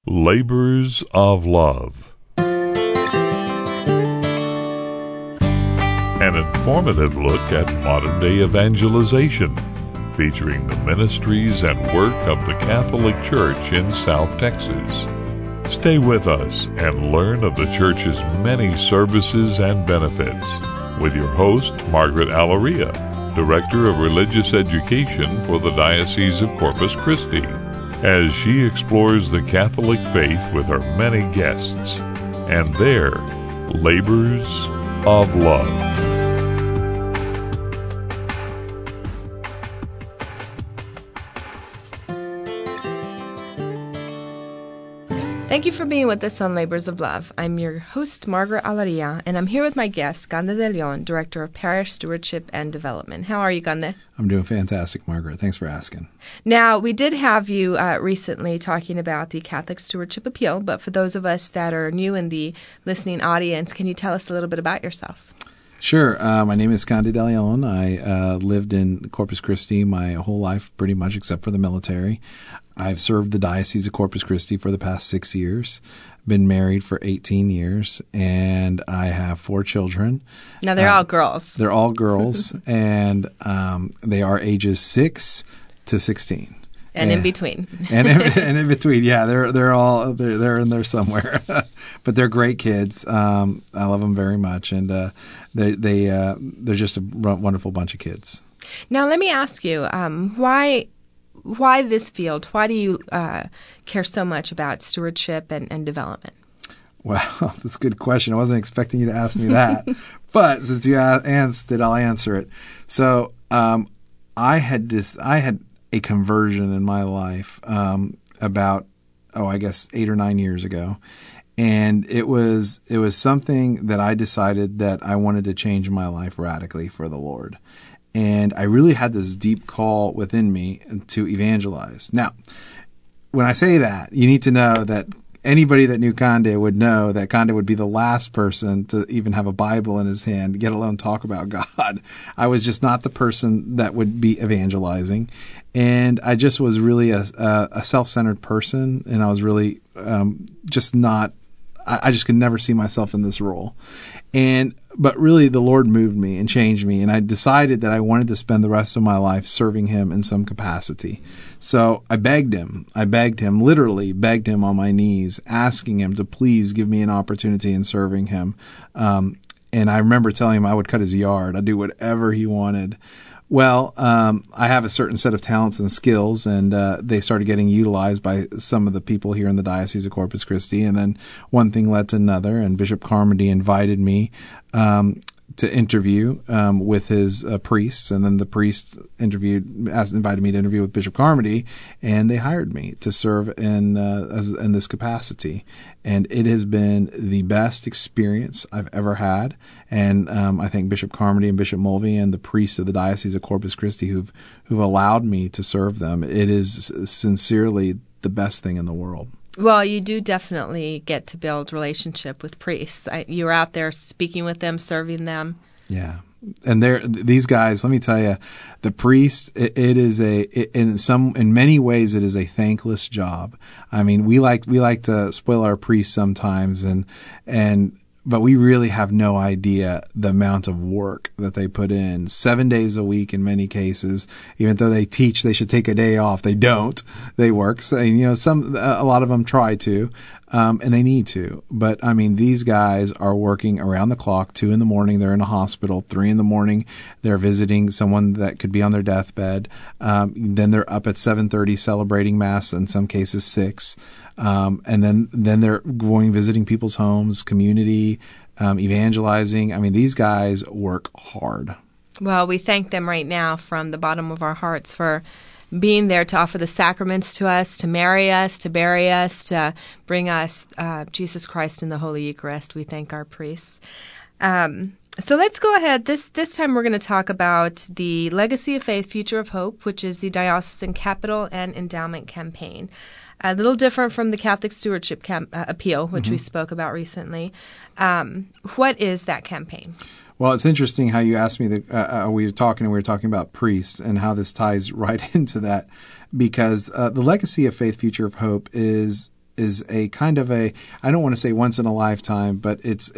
Labors of Love. An informative look at modern-day evangelization, featuring the ministries and work of the Catholic Church in South Texas. Stay with us and learn of the Church's many services and benefits with your host, Margaret Alaria, Director of Religious Education for the Diocese of Corpus Christi, as she explores the Catholic faith with her many guests and their labors of love. Thank you for being with us on Labors of Love. I'm your host, Margaret Alaria, and I'm here with my guest, Gande de Leon, Director of Parish Stewardship and Development. How are you, Gande? I'm doing fantastic, Margaret. Thanks for asking. Now, we did have you recently talking about the Catholic Stewardship Appeal, but for those of us that are new in the listening audience, can you tell us a little bit about yourself? Sure. My name is Gande de Leon. I lived in Corpus Christi my whole life, pretty much, except for the military. I've served the Diocese of Corpus Christi for the past 6 years, been married for 18 years, and I have 4 children. Now, they're all girls. They're all girls, and they are ages 6 to 16. And in between. and in between, yeah, they're all in there somewhere, but they're great kids. I love them very much, and they're just a wonderful bunch of kids. Now, let me ask you, why this field? Why do you care so much about stewardship and development? Well, that's a good question. I wasn't expecting you to ask me that, but since you asked it, I'll answer it. So, I had a conversion in my life about, I guess 8 or 9 years ago. And it was something that I decided that I wanted to change my life radically for the Lord. And I really had this deep call within me to evangelize. Now, when I say that, you need to know that anybody that knew Gande would know that Gande would be the last person to even have a Bible in his hand, let alone talk about God. I was just not the person that would be evangelizing. And I just was really a self-centered person, and I was really just not, I just could never see myself in this role. But really the Lord moved me and changed me, and I decided that I wanted to spend the rest of my life serving Him in some capacity. So I begged Him, literally begged Him on my knees, asking Him to please give me an opportunity in serving Him. And I remember telling Him I would cut His yard. I'd do whatever He wanted. Well, I have a certain set of talents and skills, and they started getting utilized by some of the people here in the Diocese of Corpus Christi. And then one thing led to another, and Bishop Carmody invited me to interview with his priests, and then the priests invited me to interview with Bishop Carmody, and they hired me to serve in this capacity. And it has been the best experience I've ever had. And I thank Bishop Carmody and Bishop Mulvey and the priests of the Diocese of Corpus Christi who've allowed me to serve them. It is sincerely the best thing in the world. Well, you do definitely get to build relationship with priests. You're out there speaking with them, serving them. Yeah. And these guys, let me tell you, the priest, in many ways, it is a thankless job. I mean, we like to spoil our priests sometimes, but we really have no idea the amount of work that they put in 7 days a week in many cases. Even though they teach they should take a day off, they don't. They work. So, a lot of them try to, and they need to. But I mean, these guys are working around the clock. 2 a.m, they're in a hospital. 3 a.m, they're visiting someone that could be on their deathbed. Then they're up at 7:30 celebrating Mass, in some cases 6. And then they're going visiting people's homes, community, evangelizing. I mean, these guys work hard. Well, we thank them right now from the bottom of our hearts for being there to offer the sacraments to us, to marry us, to bury us, to bring us Jesus Christ in the Holy Eucharist. We thank our priests. So let's go ahead. This time we're going to talk about the Legacy of Faith, Future of Hope, which is the Diocesan Capital and Endowment Campaign. A little different from the Catholic Stewardship Appeal, which we spoke about recently. What is that campaign? Well, it's interesting how you asked me we were talking about priests and how this ties right into that, because the Legacy of Faith, Future of Hope is is a kind of I don't want to say once in a lifetime, but it's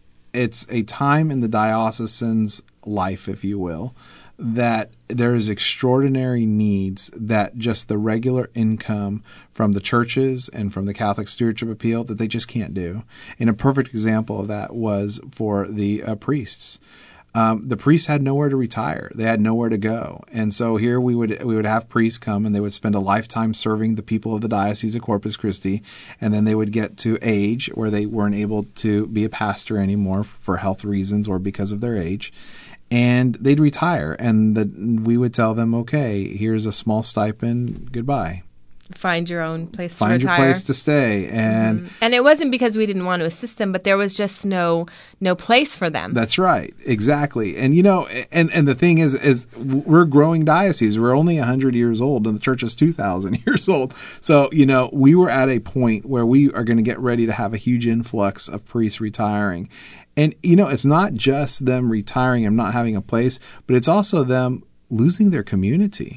a time in the diocesan's life, if you will, that there is extraordinary needs that just the regular income from the churches and from the Catholic Stewardship Appeal that they just can't do. And a perfect example of that was for the priests. The priests had nowhere to retire. They had nowhere to go. And so here we would have priests come and they would spend a lifetime serving the people of the Diocese of Corpus Christi. And then they would get to age where they weren't able to be a pastor anymore for health reasons or because of their age. And they'd retire, and we would tell them, okay, here's a small stipend, goodbye. Find your own place Find to retire. your place to stay. And and it wasn't because we didn't want to assist them, but there was just no place for them. That's right. Exactly. And, and the thing is we're a growing diocese. We're only 100 years old, and the church is 2,000 years old. So, we were at a point where we are going to get ready to have a huge influx of priests retiring. And, it's not just them retiring and not having a place, but it's also them losing their community.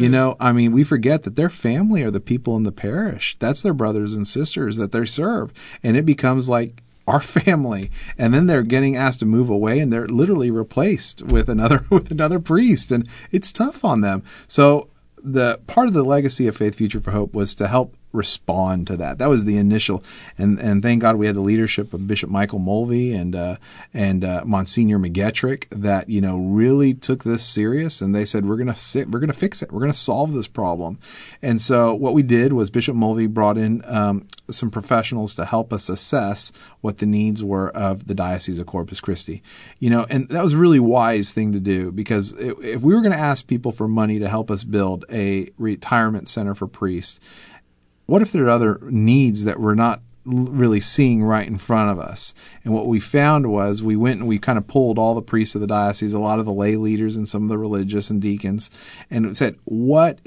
We forget that their family are the people in the parish. That's their brothers and sisters that they serve. And it becomes like our family. And then they're getting asked to move away, and they're literally replaced with another priest. And it's tough on them. So the part of the legacy of Faith Future for Hope was to help respond to that. That was the initial, and thank God we had the leadership of Bishop Michael Mulvey and Monsignor McGetrick that really took this serious, and they said we're going to fix it, we're going to solve this problem. And so what we did was Bishop Mulvey brought in some professionals to help us assess what the needs were of the Diocese of Corpus Christi. And that was a really wise thing to do, because if we were going to ask people for money to help us build a retirement center for priests, what if there are other needs that we're not really seeing right in front of us? And what we found was we went and we kind of pulled all the priests of the diocese, a lot of the lay leaders and some of the religious and deacons, and said, what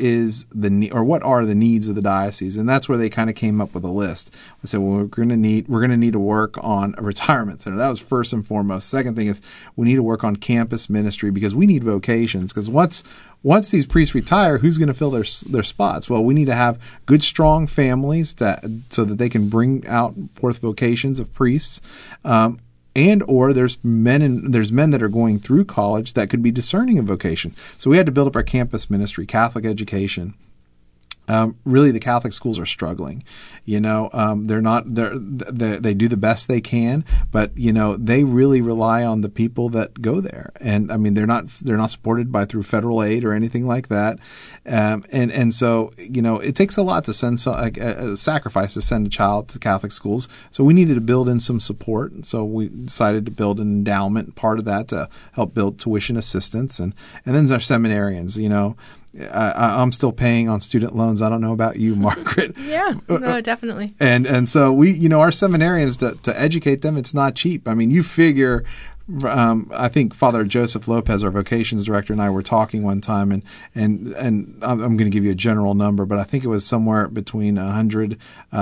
are the needs of the diocese? And that's where they kind of came up with a list. I said, well, we're going to need to work on a retirement center. That was first and foremost. Second thing is we need to work on campus ministry, because we need vocations, because once these priests retire, who's going to fill their spots? Well, we need to have good, strong families so that they can bring out forth vocations of priests, or there's men that are going through college that could be discerning of vocation. So we had to build up our campus ministry, Catholic education. Really, the Catholic schools are struggling. They do the best they can, but they really rely on the people that go there, and they're not supported through federal aid or anything like that, and so it takes a lot to send a sacrifice to send a child to Catholic schools. So we needed to build in some support, and so we decided to build an endowment part of that to help build tuition assistance, and then our seminarians. I'm still paying on student loans. I don't know about you, Margaret. Yeah, no, definitely. And so we, our seminarians, to educate them, it's not cheap. You figure, I think Father Joseph Lopez, our vocations director, and I were talking one time, and I'm going to give you a general number, but I think it was somewhere between $100 to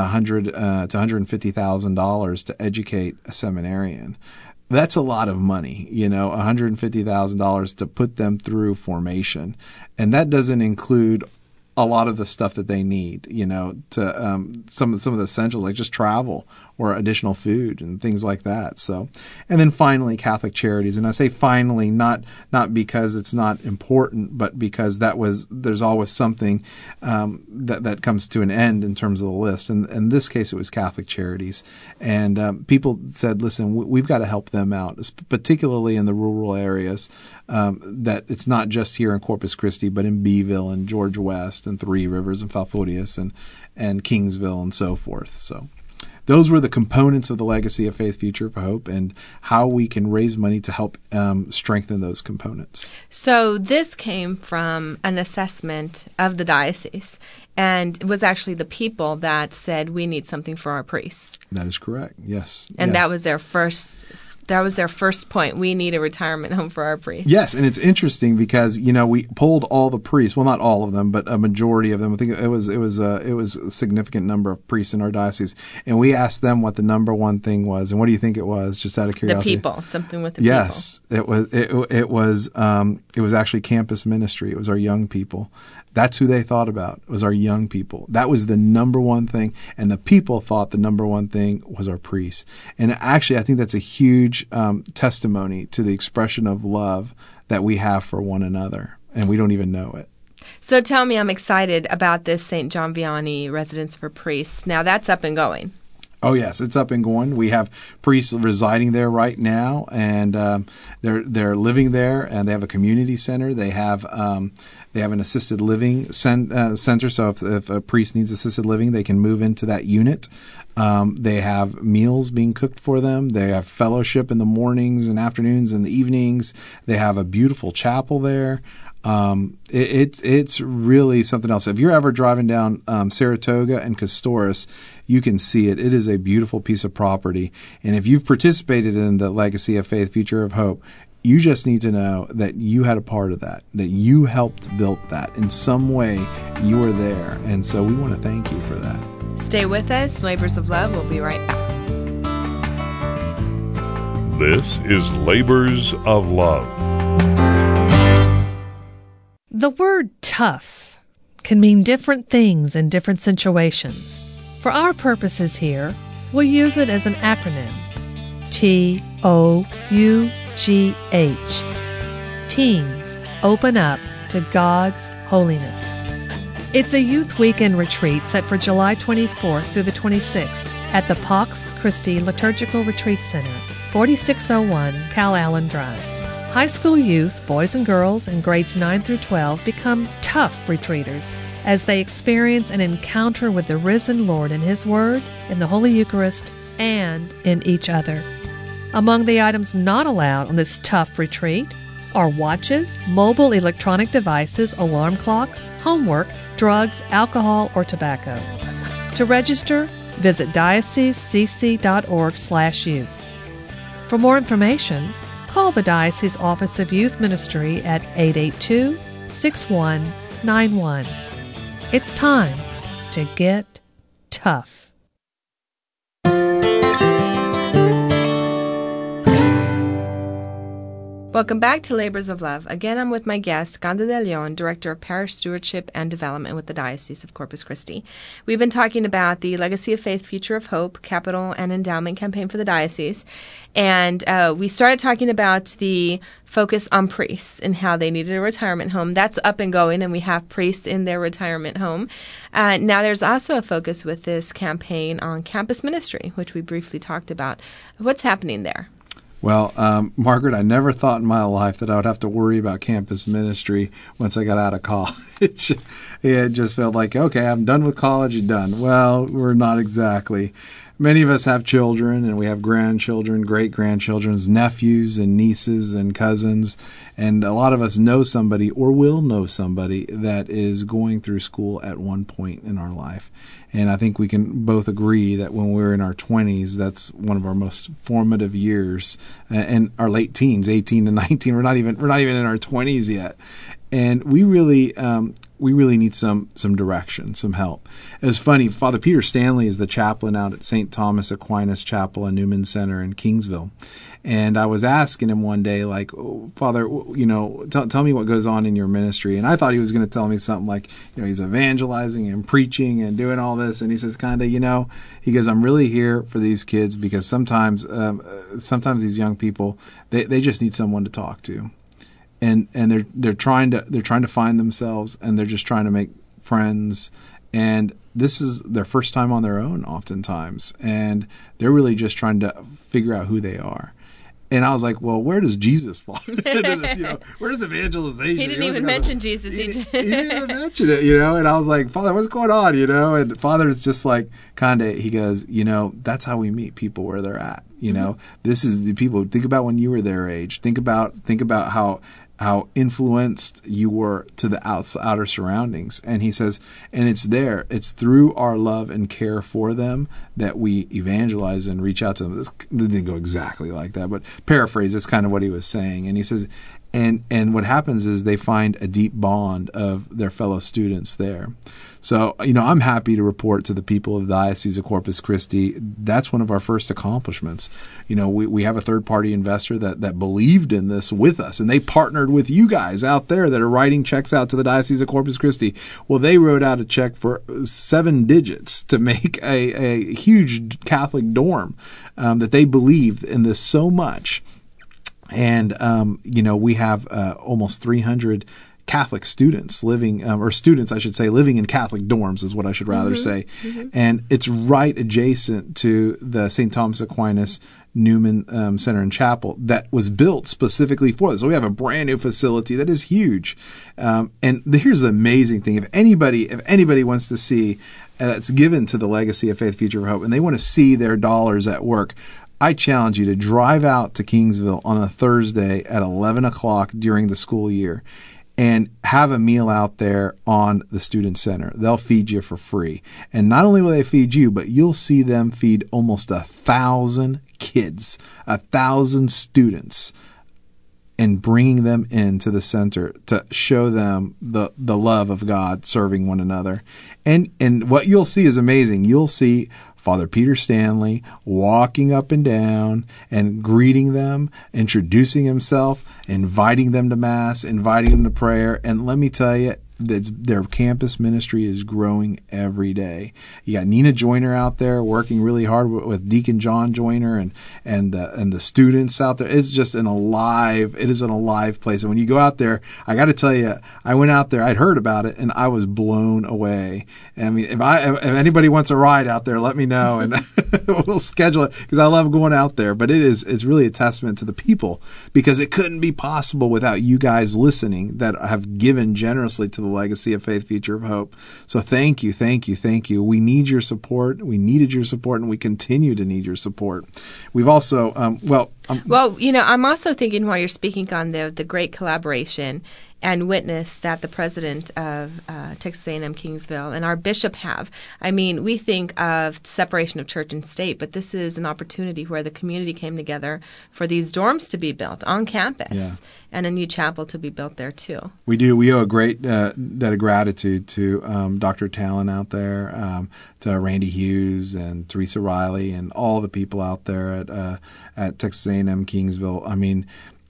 $150,000 to educate a seminarian. That's a lot of money, $150,000 to put them through formation. And that doesn't include a lot of the stuff that they need, to some of the essentials, like just travel or additional food and things like that. So, and then finally, Catholic Charities. And I say finally, not because it's not important, but because there's always something that comes to an end in terms of the list. And in this case, it was Catholic Charities. And people said, listen, we've got to help them out, particularly in the rural areas, that it's not just here in Corpus Christi, but in Beeville and George West and Three Rivers and Falfurrias and Kingsville and so forth. So those were the components of the legacy of Faith Future for Hope, and how we can raise money to help strengthen those components. So this came from an assessment of the diocese, and it was actually the people that said, we need something for our priests. That is correct, yes. And that was their first point. We need a retirement home for our priests. Yes, and it's interesting because we polled all the priests. Well, not all of them, but a majority of them. I think it was a significant number of priests in our diocese, and we asked them what the number one thing was. And what do you think it was? Just out of curiosity. The people, something with the people. Yes, it was actually campus ministry. It was our young people That's who they thought about, was our young people. That was the number one thing. And the people thought the number one thing was our priests. And actually, I think that's a huge testimony to the expression of love that we have for one another. And we don't even know it. So tell me, I'm excited about this St. John Vianney Residence for Priests. Now that's up and going. Oh, yes, it's up and going. We have priests residing there right now, and they're living there, and they have a community center. They have an assisted living center, so if a priest needs assisted living, they can move into that unit. They have meals being cooked for them. They have fellowship in the mornings and afternoons and the evenings. They have a beautiful chapel there. It's really something else. If you're ever driving down Saratoga and Castores, you can see it. It is a beautiful piece of property. And if you've participated in the Legacy of Faith, Future of Hope, you just need to know that you had a part of that you helped build that. In some way, you were there. And so we want to thank you for that. Stay with us. Labors of Love. We'll be right back. This is Labors of Love. The word tough can mean different things in different situations. For our purposes here, we'll use it as an acronym. TOUGH. Teens open up to God's holiness. It's a youth weekend retreat set for July 24th through the 26th at the Pax Christi Liturgical Retreat Center, 4601 Cal Allen Drive. High school youth, boys and girls in grades 9 through 12, become tough retreaters as they experience an encounter with the risen Lord in His Word, in the Holy Eucharist, and in each other. Among the items not allowed on this tough retreat are watches, mobile electronic devices, alarm clocks, homework, drugs, alcohol, or tobacco. To register, visit diocesecc.org/youth. For more information, call the Diocese Office of Youth Ministry at 882-6191. It's time to get tough. Welcome back to Labors of Love. Again, I'm with my guest, Ganda de Leon, Director of Parish Stewardship and Development with the Diocese of Corpus Christi. We've been talking about the Legacy of Faith, Future of Hope, Capital and Endowment Campaign for the Diocese. And we started talking about the focus on priests and how they needed a retirement home. That's up and going, and we have priests in their retirement home. Now there's also a focus with this campaign on campus ministry, which we briefly talked about. What's happening there? Well, Margaret, I never thought in my life that I would have to worry about campus ministry once I got out of college. It just felt like, okay, I'm done with college, you're done. Well, we're not exactly. Many of us have children, and we have grandchildren, great-grandchildren, nephews and nieces and cousins, and a lot of us know somebody or will know somebody that is going through school at one point in our life. And I think we can both agree that when we're in our 20s, that's one of our most formative years, and our late teens, 18 to 19. We're not even in our 20s yet, and we really need some direction, some help. It's funny. Father Peter Stanley is the chaplain out at St. Thomas Aquinas Chapel and Newman Center in Kingsville. And I was asking him one day, like, oh, Father, tell me what goes on in your ministry. And I thought he was going to tell me something like, he's evangelizing and preaching and doing all this. And he says, he goes, I'm really here for these kids because sometimes these young people, they just need someone to talk to. And they're trying to find themselves, and they're just trying to make friends, and this is their first time on their own oftentimes, and they're really just trying to figure out who they are. And I was like, well, where does Jesus fall into this? Where does evangelization? He didn't even mention Jesus. He didn't even mention it, And I was like, Father, what's going on, And Father's just like, he goes, that's how we meet people where they're at. This is the people. Think about when you were their age. Think about how influenced you were to the outer surroundings. And he says, and it's through our love and care for them that we evangelize and reach out to them. This didn't go exactly like that, but paraphrase, that's kind of what he was saying. And he says, and what happens is they find a deep bond of their fellow students there. So, I'm happy to report to the people of the Diocese of Corpus Christi, that's one of our first accomplishments. We have a third-party investor that believed in this with us, and they partnered with you guys out there that are writing checks out to the Diocese of Corpus Christi. Well, they wrote out a check for 7 digits to make a huge Catholic dorm that they believed in this so much. And, we have almost 300 Catholic students living, or students, I should say, living in Catholic dorms is what I should rather say. Mm-hmm. And it's right adjacent to the St. Thomas Aquinas Newman Center and Chapel that was built specifically for this. So we have a brand new facility that is huge. And here's the amazing thing. If anybody wants to see that's given to the Legacy of Faith, Future of Hope, and they want to see their dollars at work, I challenge you to drive out to Kingsville on a Thursday at 11 o'clock during the school year and have a meal out there on the Student Center. They'll feed you for free. And not only will they feed you, but you'll see them feed almost 1,000 kids, 1,000 students, and bringing them into the center to show them the love of God serving one another. And what you'll see is amazing. You'll see Father Peter Stanley walking up and down and greeting them, introducing himself, inviting them to Mass, inviting them to prayer. And let me tell you, their campus ministry is growing every day. You got Nina Joyner out there working really hard with Deacon John Joyner and the students out there. It's just it is an alive place. And when you go out there, I got to tell you, I went out there, I'd heard about it, and I was blown away. I mean, if anybody wants a ride out there, let me know, and we'll schedule it, because I love going out there. But it's really a testament to the people, because it couldn't be possible without you guys listening that have given generously to the Legacy of Faith, Future of Hope. So thank you. We need your support. We needed your support, and we continue to need your support. We've also, I'm also thinking, while you're speaking on the great collaboration and witness that the president of Texas A&M Kingsville and our bishop have. I mean, we think of separation of church and state, but this is an opportunity where the community came together for these dorms to be built on campus and a new chapel to be built there too. We do. We owe a great debt of gratitude to Dr. Talon out there, to Randy Hughes and Teresa Riley and all the people out there at Texas A&M Kingsville. I mean,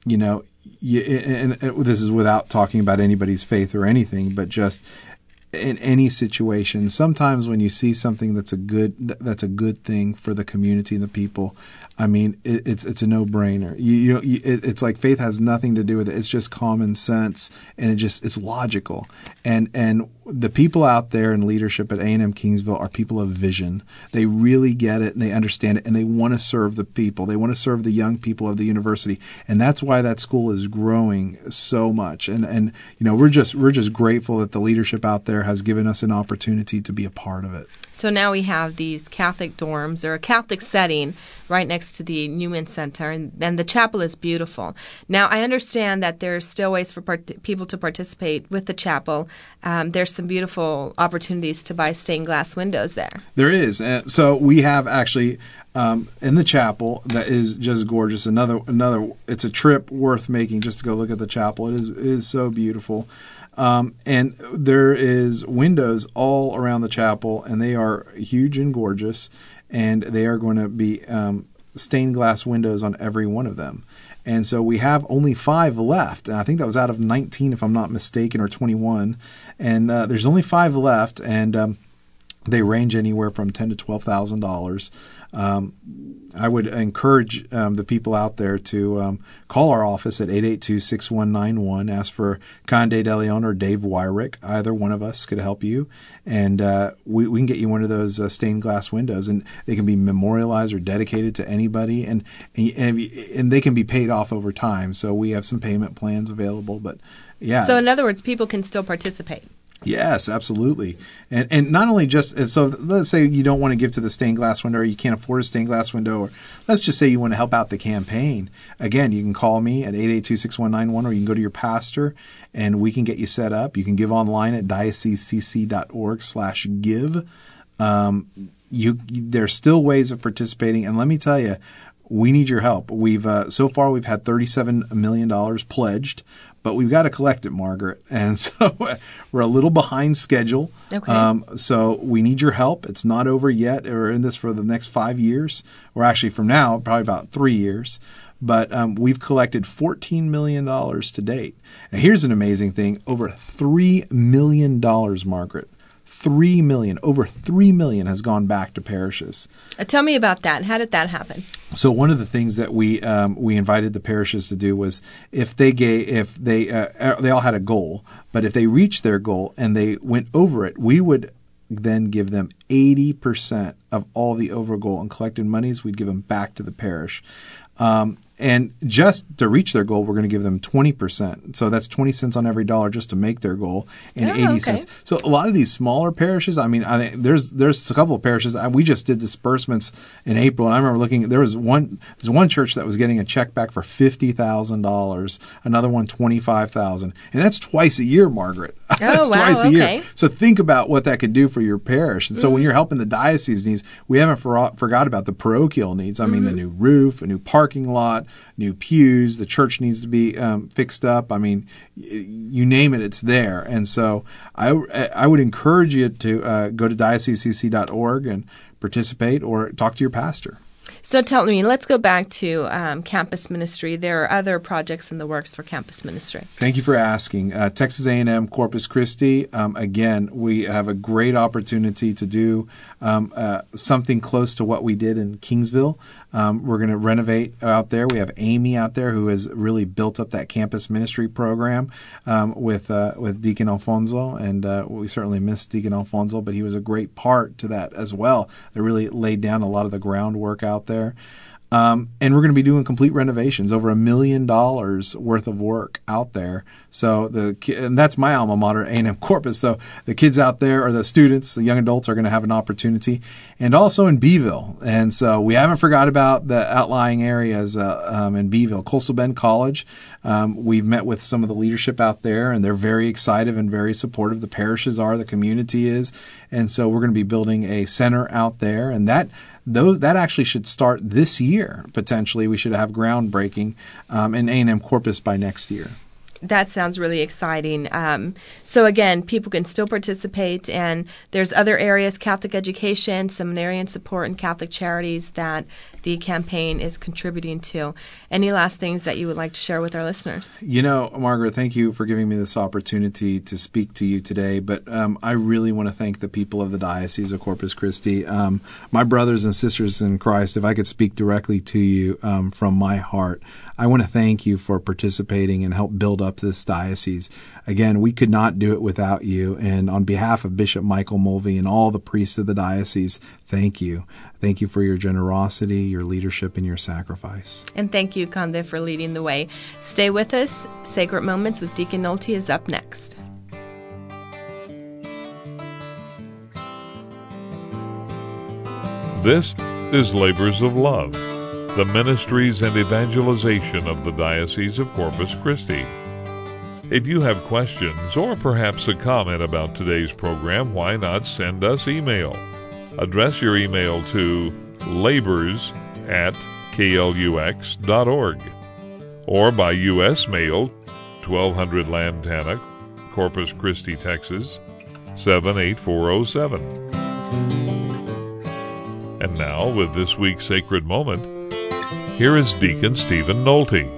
and this is without talking about anybody's faith or anything, but just in any situation, sometimes when you see something that's a good thing for the community and the people, I mean, it's a no-brainer. It's like faith has nothing to do with it. It's just common sense, and it's logical. And the people out there in leadership at A&M Kingsville are people of vision. They really get it, and they understand it, and they want to serve the people. They want to serve the young people of the university, and that's why that school is growing so much. And we're just grateful that the leadership out there has given us an opportunity to be a part of it. So now we have these Catholic dorms, or a Catholic setting, right next to the Newman Center, and the chapel is beautiful. Now, I understand that there's still ways for people to participate with the chapel. There's some beautiful opportunities to buy stained glass windows there. There is. So we have actually in the chapel that is just gorgeous. Another. It's a trip worth making just to go look at the chapel. It is so beautiful. And there is windows all around the chapel, and they are huge and gorgeous, and they are going to be stained glass windows on every one of them. And so we have only 5 left. And I think that was out of 19, if I'm not mistaken, or 21. And there's only 5 left, and they range anywhere from $10,000 to $12,000. I would encourage the people out there to call our office at 882-6191. Ask for Conde De Leon or Dave Wyrick. Either one of us could help you, and we can get you one of those stained glass windows, and they can be memorialized or dedicated to anybody, and they can be paid off over time. So we have some payment plans available. But yeah. So in other words, people can still participate. Yes, absolutely. And not only just, so let's say you don't want to give to the stained glass window, or you can't afford a stained glass window, or let's just say you want to help out the campaign. Again, you can call me at 882-6191, or you can go to your pastor and we can get you set up. You can give online at diocesecc.org/give. There's still ways of participating. And let me tell you, we need your help. We've so far we've had $37 million pledged but we've got to collect it, Margaret. And so we're a little behind schedule. Okay. So we need your help. It's not over yet. We're in this for the next 5 years, or actually from now, probably about 3 years. But we've collected $14 million to date. And here's an amazing thing. Over $3 million, Margaret. $3 million. Over $3 million has gone back to parishes. Tell me about that. How did that happen? So one of the things that we invited the parishes to do was if they all had a goal, but if they reached their goal and they went over it, we would then give them 80% of all the over goal and collected monies. We'd give them back to the parish. And just to reach their goal, we're going to give them 20%. So that's 20 cents on every dollar just to make their goal, and 80 cents. So a lot of these smaller parishes, I think there's a couple of parishes. We just did disbursements in April, and I remember looking. There's one church that was getting a check back for $50,000, another one $25,000, and that's twice a year, Margaret. That's twice a year. So think about what that could do for your parish. And so when you're helping the diocese needs, we haven't forgot about the parochial needs. I mean, a new roof, a new parking lot, new pews, the church needs to be fixed up. I mean, you name it, it's there. And so I would encourage you to go to diocesecc.org and participate or talk to your pastor. So tell me, let's go back to campus ministry. There are other projects in the works for campus ministry. Thank you for asking. Texas A&M Corpus Christi, again, we have a great opportunity to do something close to what we did in Kingsville. We're going to renovate out there. We have Amy out there who has really built up that campus ministry program with Deacon Alfonso, and we certainly miss Deacon Alfonso, but he was a great part to that as well. They really laid down a lot of the groundwork out there. And we're going to be doing complete renovations, over $1 million worth of work out there. So and that's my alma mater, A&M Corpus. So the kids out there, or the students, the young adults, are going to have an opportunity, and also in Beeville. And so we haven't forgot about the outlying areas in Beeville, Coastal Bend College. We've met with some of the leadership out there, and they're very excited and very supportive. The parishes are, the community is, and so we're going to be building a center out there, and that actually should start this year. Potentially, we should have groundbreaking in A&M Corpus by next year. That sounds really exciting. So again, people can still participate, and there's other areas, Catholic education, seminarian support, and Catholic charities that the campaign is contributing to. Any last things that you would like to share with our listeners? You know, Margaret, thank you for giving me this opportunity to speak to you today, but I really want to thank the people of the Diocese of Corpus Christi. My brothers and sisters in Christ, if I could speak directly to you from my heart, I want to thank you for participating and help build up this diocese. Again, we could not do it without you. And on behalf of Bishop Michael Mulvey and all the priests of the diocese, thank you. Thank you for your generosity, your leadership, and your sacrifice. And thank you, Conde, for leading the way. Stay with us. Sacred Moments with Deacon Nolte is up next. This is Labors of Love, the ministries and evangelization of the Diocese of Corpus Christi. If you have questions or perhaps a comment about today's program, why not send us email? Address your email to labors@klux.org or by U.S. mail, 1200 Lantana, Corpus Christi, Texas, 78407. And now, with this week's Sacred Moment, here is Deacon Stephen Nolte.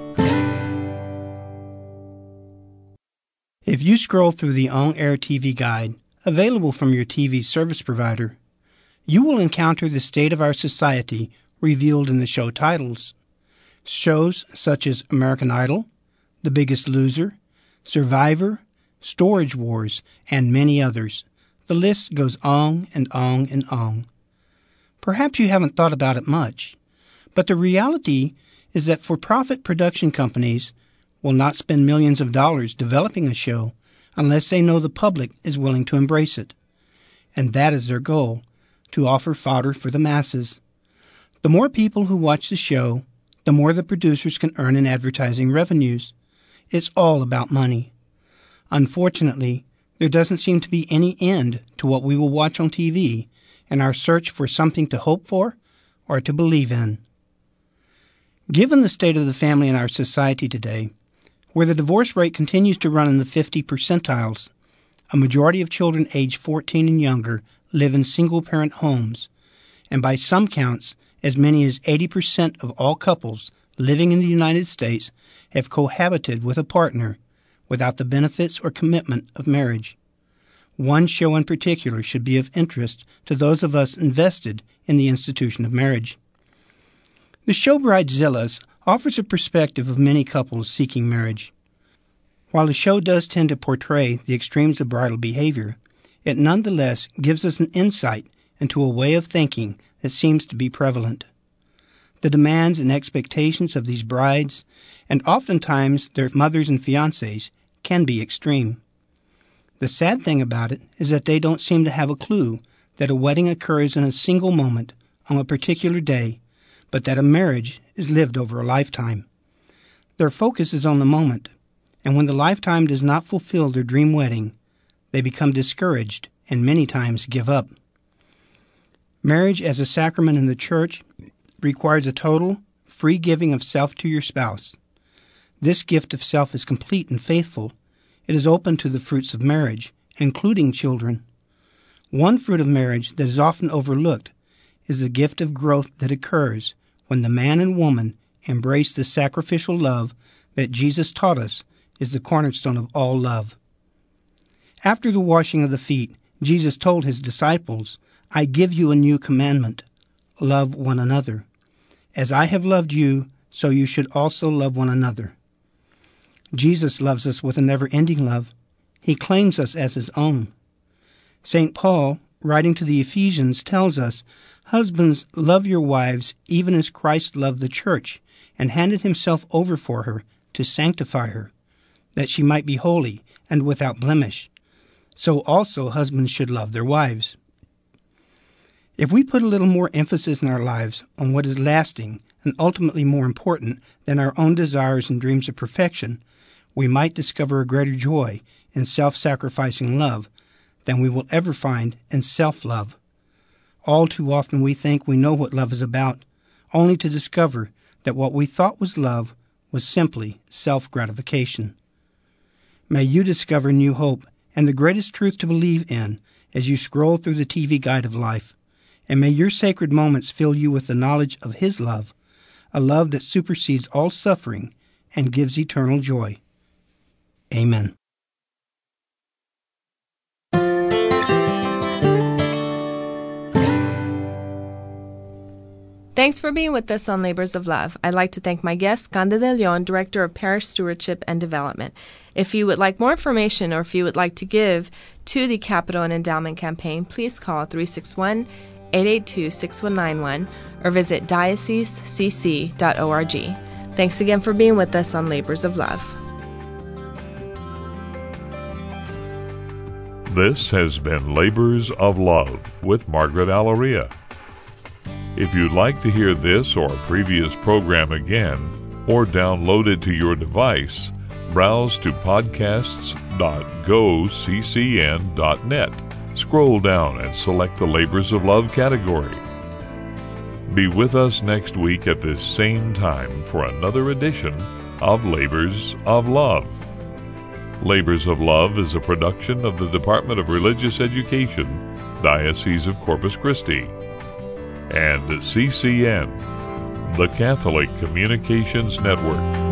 If you scroll through the On-Air TV Guide, available from your TV service provider, you will encounter the state of our society revealed in the show titles. Shows such as American Idol, The Biggest Loser, Survivor, Storage Wars, and many others. The list goes on and on and on. Perhaps you haven't thought about it much, but the reality is that for-profit production companies will not spend millions of dollars developing a show unless they know the public is willing to embrace it. And that is their goal, to offer fodder for the masses. The more people who watch the show, the more the producers can earn in advertising revenues. It's all about money. Unfortunately, there doesn't seem to be any end to what we will watch on TV in our search for something to hope for or to believe in. Given the state of the family in our society today, Where the divorce rate continues to run in the 50 percentiles, a majority of children aged 14 and younger live in single-parent homes, and by some counts, as many as 80% of all couples living in the United States have cohabited with a partner without the benefits or commitment of marriage. One show in particular should be of interest to those of us invested in the institution of marriage. The show Bridezillas offers a perspective of many couples seeking marriage. While the show does tend to portray the extremes of bridal behavior, it nonetheless gives us an insight into a way of thinking that seems to be prevalent. The demands and expectations of these brides, and oftentimes their mothers and fiancés, can be extreme. The sad thing about it is that they don't seem to have a clue that a wedding occurs in a single moment on a particular day, but that a marriage is lived over a lifetime. Their focus is on the moment, and when the lifetime does not fulfill their dream wedding, they become discouraged and many times give up. Marriage as a sacrament in the church requires a total, free giving of self to your spouse. This gift of self is complete and faithful. It is open to the fruits of marriage, including children. One fruit of marriage that is often overlooked is the gift of growth that occurs when the man and woman embrace the sacrificial love that Jesus taught us is the cornerstone of all love. After the washing of the feet, Jesus told his disciples, "I give you a new commandment, love one another. As I have loved you, so you should also love one another." Jesus loves us with a never-ending love. He claims us as his own. St. Paul, writing to the Ephesians, tells us, "Husbands, love your wives, even as Christ loved the church, and handed himself over for her, to sanctify her, that she might be holy and without blemish. So also husbands should love their wives." If we put a little more emphasis in our lives on what is lasting and ultimately more important than our own desires and dreams of perfection, we might discover a greater joy in self-sacrificing love than we will ever find in self-love. All too often we think we know what love is about, only to discover that what we thought was love was simply self-gratification. May you discover new hope and the greatest truth to believe in as you scroll through the TV guide of life, and may your sacred moments fill you with the knowledge of his love, a love that supersedes all suffering and gives eternal joy. Amen. Thanks for being with us on Labors of Love. I'd like to thank my guest, Canda de Leon, Director of Parish Stewardship and Development. If you would like more information or if you would like to give to the Capital and Endowment Campaign, please call 361-882-6191 or visit diocesecc.org. Thanks again for being with us on Labors of Love. This has been Labors of Love with Margaret Alleria. If you'd like to hear this or a previous program again, or download it to your device, browse to podcasts.goccn.net. Scroll down and select the Labors of Love category. Be with us next week at this same time for another edition of Labors of Love. Labors of Love is a production of the Department of Religious Education, Diocese of Corpus Christi, and CCN, the Catholic Communications Network.